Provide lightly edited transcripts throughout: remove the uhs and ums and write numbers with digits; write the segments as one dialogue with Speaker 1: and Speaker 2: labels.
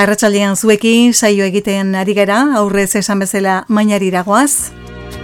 Speaker 1: Arratsaldean zuekin saio egiten ari gara, aurrez esan bezala mainarira goaz.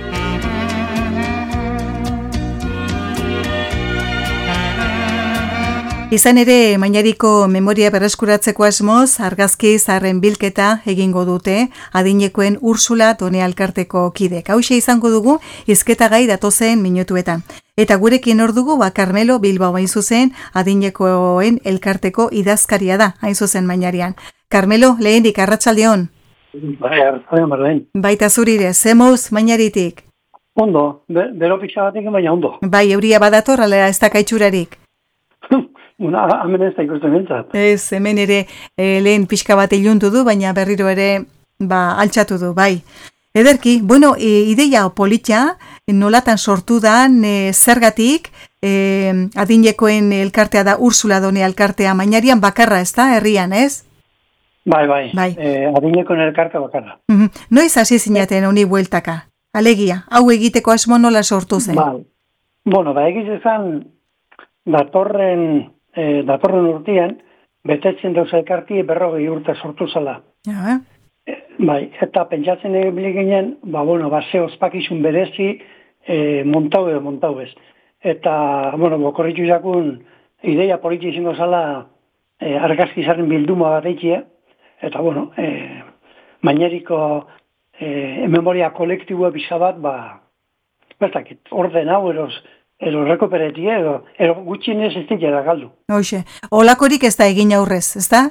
Speaker 1: Izan ere, mainariko memoria berreskuratzeko asmoz, argazki zaharren bilketa egingo dute adinekoen Ursula Done Elkarteko kidek. Hauxe izango dugu hizketagai datozen minutuetan. Eta gurekin hor dugu, Carmelo Bilbao hain zuzen adinekoen elkarteko idazkaria da, hain zuzen mainarian. Carmelo, lehendik, arratsaldeon.
Speaker 2: Bai, arratsaldeon berdin.
Speaker 1: Baita zurire, zemoz mainaritik?
Speaker 2: Ondo, bero pixka batik baina ondo.
Speaker 1: Bai, euria badator, alea ez da kaitxurarik.
Speaker 2: Hemen ez da ikusten bintzat.
Speaker 1: Ez, hemen ere lehen pixka bat iluntu du, baina berriro ere altxatu du, bai. Ederki, bueno, ideia politxa, nolatan sortu dan, zergatik, adinekoen elkartea da Ursula Done Elkartea mainarian bakarra, ez da, herrian, ez?
Speaker 2: Bai. Adinekoen elkartea bakarra.
Speaker 1: Noiz hasi zinaten honi bueltaka? Alegia, hau egiteko asmo nola sortu zen?
Speaker 2: Bai. Bueno, egiz ezan, datorren urtean, betetzen dauz elkarti 40 urte sortu zela.
Speaker 1: Ja.
Speaker 2: Bai, eta pentsatzen egin ginen, ze ospakizun berezi montau ez. Eta, bokorritu jakun ideia politi izango zela argazki zarren bilduma bat eitzia, eta, maineriko memoria kolektibua bisa bat, bertakit, orden hau ero rekoperetie, ero gutxinez ez dira galdu.
Speaker 1: Hoxe, olakorik ez da egin aurrez, ez da?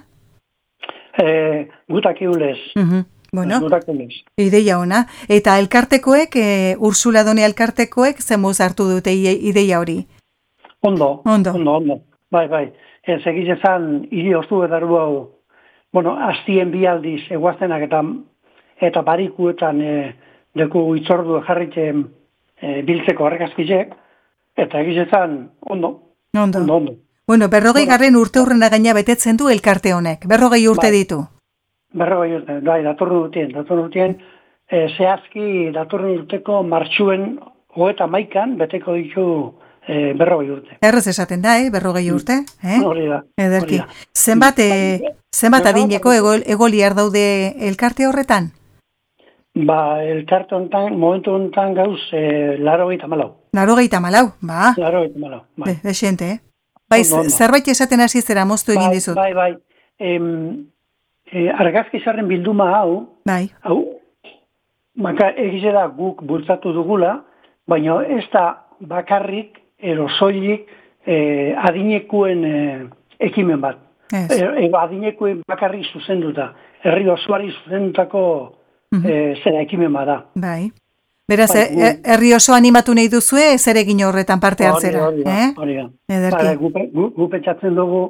Speaker 2: Gutak eulez.
Speaker 1: Bueno, ideia ona. Eta elkartekoek, Ursula Done Elkartekoek, zemuz hartu dute ideia hori?
Speaker 2: Ondo. Bai. Ez egiz ezan, hiri ostu edaru hau, hastien bi aldiz eguaztenak eta barikuetan deku itzordu jarritzen biltzeko argazkizek, eta egiz ezan, ondo. Bueno,
Speaker 1: 40. urte hurrena gaina betetzen du elkarte honek. 40 urte ditu.
Speaker 2: 40 urte, bai, datorren urtean, zehazki datorren urteko martxuen 31 beteko ditu 40 urte.
Speaker 1: Errez esaten da, 40 urte?
Speaker 2: Hori da.
Speaker 1: Ederki. Zenbat adineko egoliar daude elkarte horretan?
Speaker 2: Elkarte honetan, momentu honetan gauz, 84.
Speaker 1: 84, ba.
Speaker 2: 84, bai.
Speaker 1: Dexente, Bai, zerbait esaten hasi zera moztu egin dizut.
Speaker 2: Bai. Argazki zarren bilduma hau, egize da guk bultzatu dugula, baina ez da bakarrik, soilik adinekuen ekimen bat. Adinekuen bakarrik zuzenduta, herri osoari zuzendutako ekimen bat da.
Speaker 1: Bai. Beraz, herri oso animatu nahi duzue, zer egin horretan parte hartzera.
Speaker 2: Hori da. Gu pentsatzen dugu,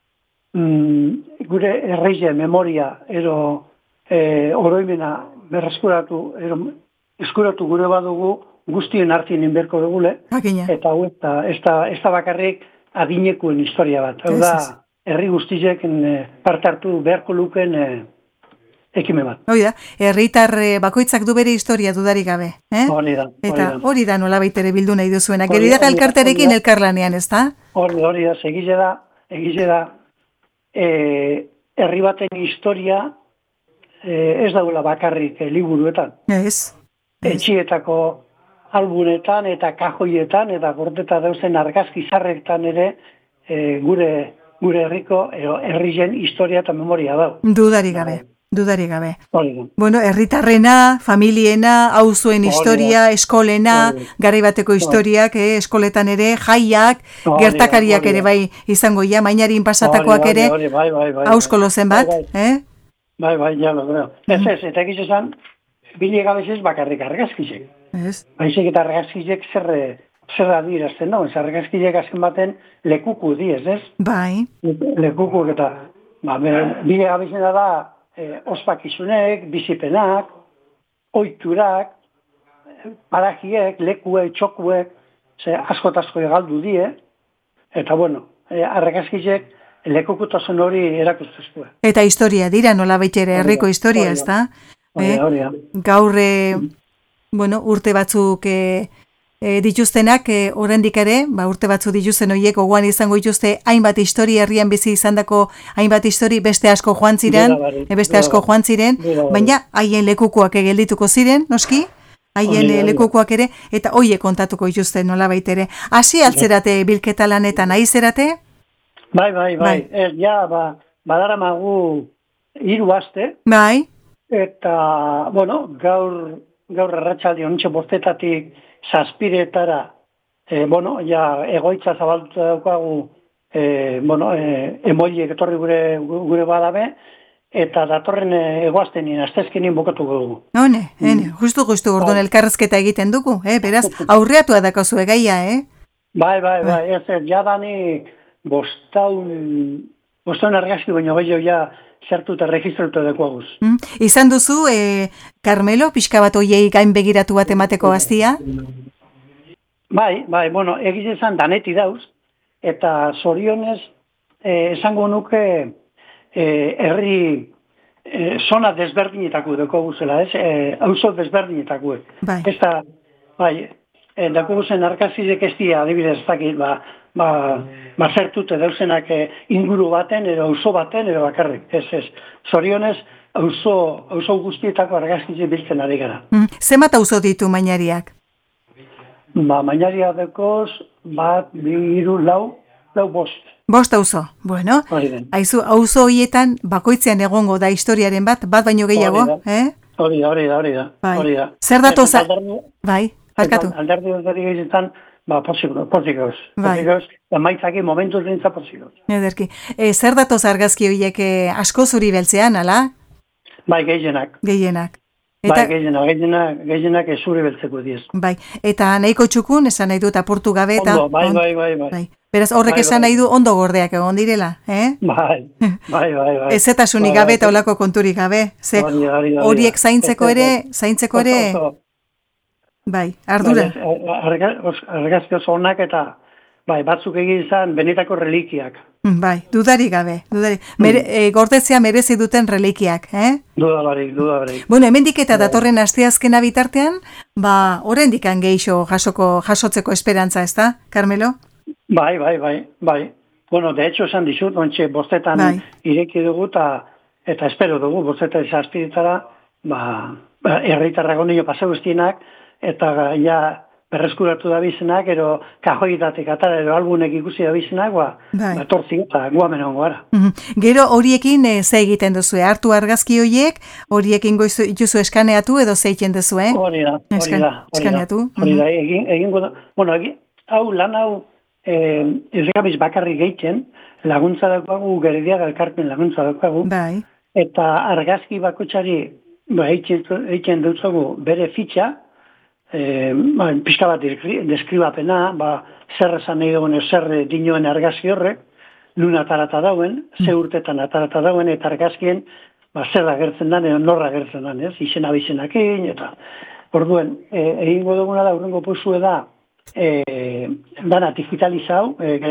Speaker 2: gure herrien memoria, oroimena berreskuratu, eskuratu gure badugu, guztien hartien inberko dugule, eta ez da bakarrik adinekuen historia bat. Hau da, herri guztiek parte hartu beharko luken ekime bat.
Speaker 1: Hori da, herritar bakoitzak du bere historia dudarik gabe.
Speaker 2: Hori da.
Speaker 1: Eta hori da nola baitere bildu nahi duzuena. Gerida elkarterekin elkarlanean, ez da?
Speaker 2: Hori da, egize da, herri baten historia ez daula bakarrik liburuetan.
Speaker 1: Ez.
Speaker 2: Etxietako albunetan eta kajoietan eta gorteta dauzen argazki zarretan ere gure herriko herrien historia eta memoria dau.
Speaker 1: Dudarik gabe. Bueno, herritarrena, familiena, auzuen historia, eskolena, garai bateko historiak, eskoletan ere, jaiak, gertakariak ere bai izango ja, mainarin pasatakoak ere, auskolo zenbat,
Speaker 2: Bai, jalo, creo. Ez, eta egiz esan, bile gabez bakarrik argazkizek. Baizik eta argazkizek zer adirazten da, argazkizek azken baten lekuku diez, ez?
Speaker 1: Bai.
Speaker 2: Lekuku eta, bile gabezena da, ospakizunek, bizipenak, oiturak, parajiek, lekuek, txokuek, asko galdu die, eta argazkizek lekukutasun hori erakustuzko.
Speaker 1: Eta historia dira, nola baitere herriko historia, ez da? Gaur, urte batzuk dituztenak oraindik ere, urte batzu dituzten horiek gogoan izango dituzte hainbat historia herrian bizi izandako hainbat histori beste asko joan ziren, baina haien lekukoak geldituko ziren, noski? Haien lekukoak ere, eta hoiek kontatuko dituzte nolabait ere. Hasi altzerate bilketa lanetan, nahi zerate?
Speaker 2: Bai. Badaramagu 3 aste.
Speaker 1: Bai.
Speaker 2: Eta, gaur arratsalde ontxe 5:00 7:00 egoitza zabalduta daukagu, emoiek etorri gure badabe, eta datorren egoaztenien, asteazkenien bukatuko dugu.
Speaker 1: Justu, orduan elkarrezketa egiten dugu, beraz, aurreatua dakozu gaia,
Speaker 2: Bai, jadani 500 argazki baino gehiago ja zertu eta registratu dagoaguz.
Speaker 1: Izan duzu, Carmelo, pixka bat hoiei gain begiratu bat emateko gaztia?
Speaker 2: Bai, egiz esan daneti dauz, eta zorionez, esango nuke, herri zona desberdinetako deko guzela, auzo desberdinetako. Dako guzen arkazizek ez dira, adibidez, zertute dauzenak inguru baten, edo auzo baten, edo bakarrik. Zorionez, auzo guztietako argazkizek biltzen ari gara.
Speaker 1: Zemat auzo ditu Mañariak?
Speaker 2: Mañariak dekoz, 1, 2, 3, 4, 5.
Speaker 1: 5 auzo, bueno. Aizu, auzo horietan bakoitzean egongo da historiaren bat baino gehiago,
Speaker 2: Hori da.
Speaker 1: Zer datoz? Bai, barkatu.
Speaker 2: Alderdi gehienetan, pozikoz. Maitzaki momentuz dintza pozikoz.
Speaker 1: Ederki. Zer datoz argazki horiek asko zuri beltzean, ala?
Speaker 2: Bai, gehienak. Bai, gehienak zuri beltzeko diez.
Speaker 1: Bai, eta nahiko txukun, esan nahi dut apurtu gabe eta...
Speaker 2: Ondo, bai.
Speaker 1: Beraz, horrek esan nahi du ondo gordeak egon direla,
Speaker 2: Bai.
Speaker 1: Ezetasunik gabe eta olako konturik gabe. Horiek zaintzeko ere... Bai, ardura.
Speaker 2: Argazki oso honak eta batzuk egin izan benetako relikiak.
Speaker 1: Bai, dudarik gabe. Gordetzea merezi duten relikiak,
Speaker 2: Dudabarik.
Speaker 1: Bueno, hemendik eta datorren asteazkena bitartean, oraindik gehixo jasotzeko esperantza, ez da, Carmelo?
Speaker 2: Bai. Bueno, de hecho, esan dizut, 5:00 ireki dugu eta espero dugu, 5:00 herritarrak ondio pasau guztienak, eta ja berreskuratu da bizenak, ero kajoitatik atara, ero albunek ikusi da bizenak, etortzi eta guamen hongo gara.
Speaker 1: Gero horiekin ze egiten duzu, hartu argazki horiek, horiekin ituzu eskaneatu edo ze egiten duzu,
Speaker 2: Hori da.
Speaker 1: Eskaneatu.
Speaker 2: Hori da, egingo da. Bueno, lan hau ez gabiz bakarrik egiten, laguntza daukagu, Gerediaga elkarpen laguntza daukagu, eta argazki bakotxari egiten dutzagu bere fitxa, pixka bat deskribapena, zer esan nahi dugun, zer dinoen argazki horrek, nun atarata dauen, ze urtetan atarata dauen, eta argazkien zer agertzen dan, edo norra agertzen dan, izena bizenakin, eta orduen, egingo duguna da, urrengo pozue da, dana digitalizau,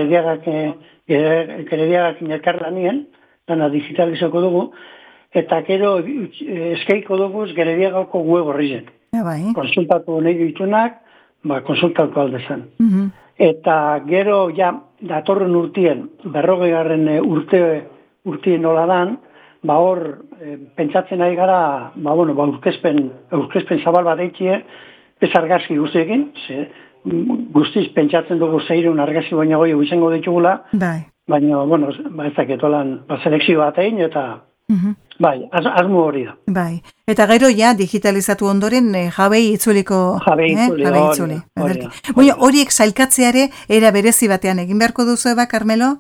Speaker 2: Gerediagakin elkarlanien, dana digitalizauko dugu, eta gero eskeiko dugu Gerediagako web horri konsultatu nahi ditunak, konsultatu aldezan. Eta gero, datorren urtien, 40. urtien nola dan, hor, pentsatzen nahi gara, aurkezpen zabal bat eitxie, ez argazki guztiekin, guztiz pentsatzen dugu 600 argazki baina goi izango ditugula, baina, ez dakitolan, selekzio bat egin, eta asmo hori da.
Speaker 1: Eta gero digitalizatu ondoren jabei itzuliko.
Speaker 2: Jabei itzuli.
Speaker 1: Horiek sailkatzeare era berezi batean egin beharko duzu eba, Carmelo?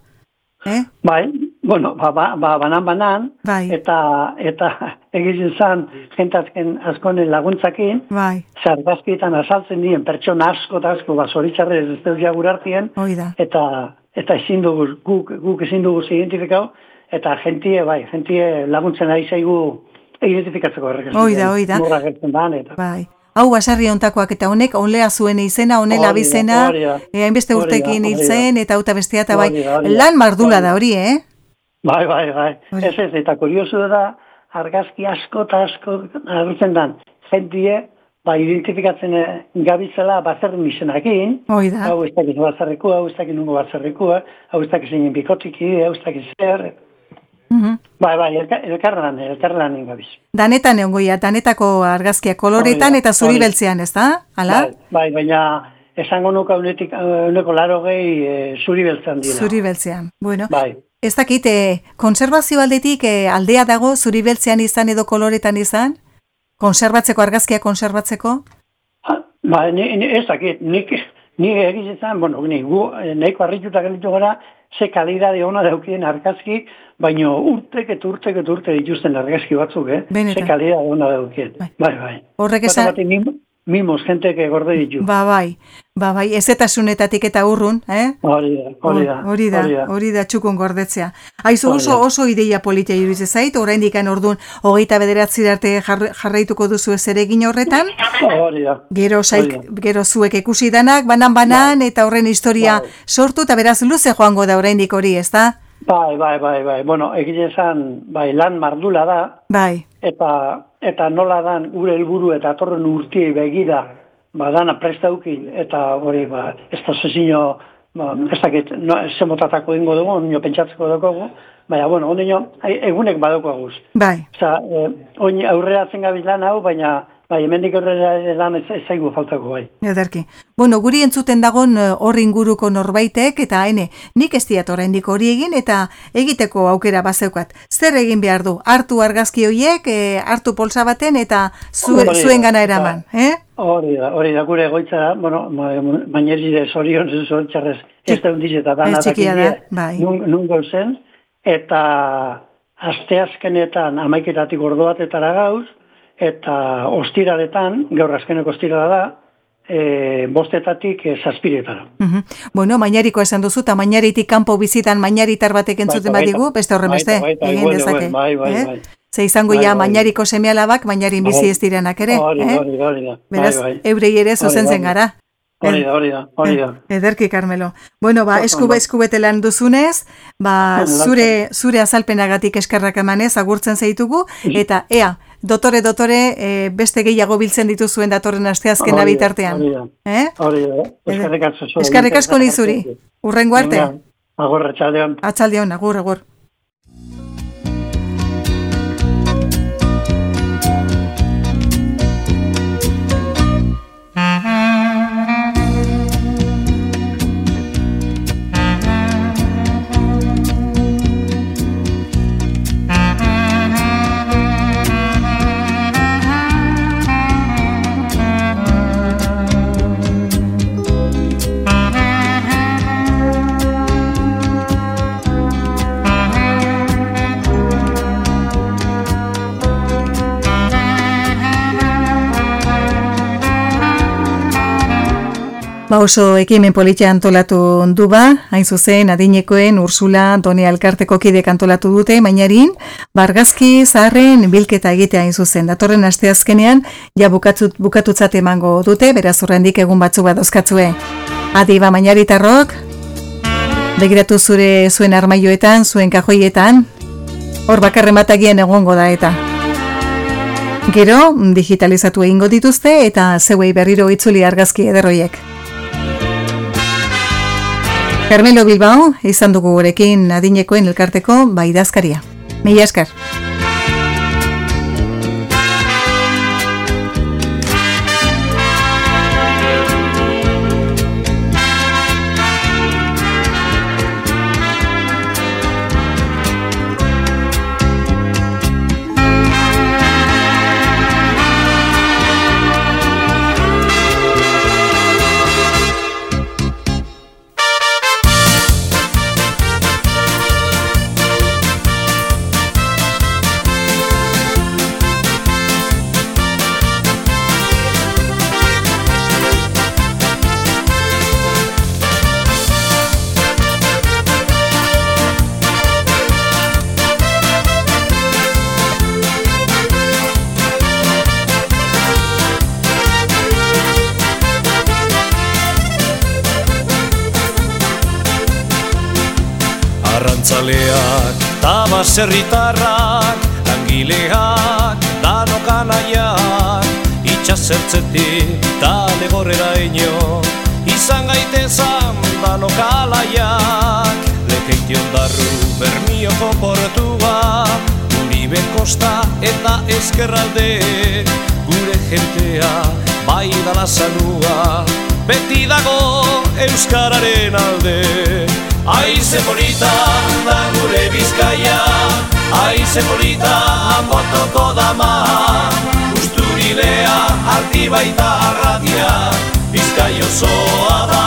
Speaker 2: Banan, eta egiten zan, jentazken askonen laguntzakin, zargazkietan azaltzen dien, pertsona asko eta asko, zoritzarrez ez dut jagurartien, eta guk ezin dugu identifikau, eta jentie laguntzen ari zaigu identifikatzeko errekazio.
Speaker 1: Oida.
Speaker 2: Norra gertzen dan, eta...
Speaker 1: Hau basarri ontakoak eta honek, onlea zuen izena, onela bizena, hainbeste urtekin hiltzen, eta auta bestea, eta lan mardula da hori,
Speaker 2: Bai. Ez, eta kuriosu da, argazki asko eta asko agertzen dan, jentie, identifikatzen gabizela bazerren izenakin, hau ez dakiz bazerrekua, hau ez dakiz nungo bazerrekua, hau ez dakiz egin bikotiki, hau ez dakiz zer. Elkarlanen gabiz.
Speaker 1: Danetan egongoia, danetako argazkia koloretan eta zuri beltzean, ez da?
Speaker 2: Baina esango nuka uneko 80 zuri beltzean dira.
Speaker 1: Zuri beltzean, bueno. Ez dakit, konserbazio aldetik aldea dago zuri beltzean izan edo koloretan izan? Konserbatzeko, argazkia konserbatzeko?
Speaker 2: Ez dakit, nik egizetan, nahiko harrituta gelitu gara, ze kalidade ona daukien argazki, baina urtek dituzten argazki batzuk, ze kalidade ona daukien. Bai.
Speaker 1: Horrek esan...
Speaker 2: Mimos, jentek gorde ditu.
Speaker 1: Bai, ezetasunetatik eta urrun, Hori da txukun gordetzea. Aizu oso ideia politia iruditzen zait, oraindik ordun 29 arte jarraituko duzu ez ere egin horretan.
Speaker 2: Hori da.
Speaker 1: Gero zuek ikusi danak, banan, eta horren historia sortu, eta beraz luze joango da oraindik hori, ez da?
Speaker 2: Bai. Bueno, egile esan, lan mardula da.
Speaker 1: Bai.
Speaker 2: Eta nola dan gure helburu eta atorren urtiei begira, dana prestaukin, eta hori, ez da zezino, ez dakit, zemotatako ingo dugu, nio pentsatzeko dugu, baina, egunek badoko aguz.
Speaker 1: Bai.
Speaker 2: Oin aurrera zengabiz lan hau, baina hemendik aurrera lan ez zaigu faltako bai.
Speaker 1: Ederki. Bueno, guri entzuten dagon horri inguruko norbaitek, eta nik ez diat oraindik hori egin, eta egiteko aukera bazeukat. Zer egin behar du? Hartu argazki horiek, hartu polsa baten, eta zuen gana eraman,
Speaker 2: Hori da, gure egoitzara, maineride zorion zoritxarrez, ez da hundiz eta dana nun gauzen, eta asteazkenetan 11 orduatetara gauz, eta ostiraletan, gaur azkeneko ostirala da, 5 zazpiretara.
Speaker 1: Bueno, Mañariko esan duzu, eta Mañaritik kanpo bizitan Mañaritar batek entzuten badigu, beste horren beste, egin dezake. Ze izango Mañariko seme-alabak, Mañarin bizi ez direnak ere.
Speaker 2: Hori da.
Speaker 1: Beraz, eurei ere zuzentzen gara.
Speaker 2: Hori da.
Speaker 1: Ederki, Carmelo. Bueno, eskubete lan duzunez, zure azalpenagatik eskerrak emanez, agurtzen zaitugu, eta dotore, beste gehiago biltzen dituzuen datorren asteazkena bitartean.
Speaker 2: Hori da.
Speaker 1: Eskerrik asko nizuri. Urrengo arte.
Speaker 2: Agur, atxaldeon.
Speaker 1: Atxaldeon, agur. Oso ekimen politia antolatu du hain zuzen adinekoen Ursula Done Elkarteko kidek antolatu dute Mañarin, argazki zaharren bilketa egitea hain zuzen. Datorren asteazkenean bukatutzat emango dute, beraz horrendik egun batzu badozkatzue. Adi Mañaritarrok, begiratu zuen armaioetan, zuen kajoietan, hor bakarren batagien egongo da eta. Gero, digitalizatu egingo dituzte eta zeuei berriro itzuli argazki ederroiek. Carmelo Bilbao, izan dugu gurekin adinekoen elkarteko idazkaria. Mila esker.
Speaker 3: Baserritarrak, langileak, danok anaiak, itxasertzen Biertzetik tale gorrera ino, izan gaitezan danok alaiak. Lekeition darru Bermioko portua, Uribe kosta eta ezkerralde, gure jentea bai dala zanua, beti dago euskararen alde. Aize polita da gure Bizkaia, aize polita Anbotoko dama, Usturilea arti baita arratia, Bizkai osoa da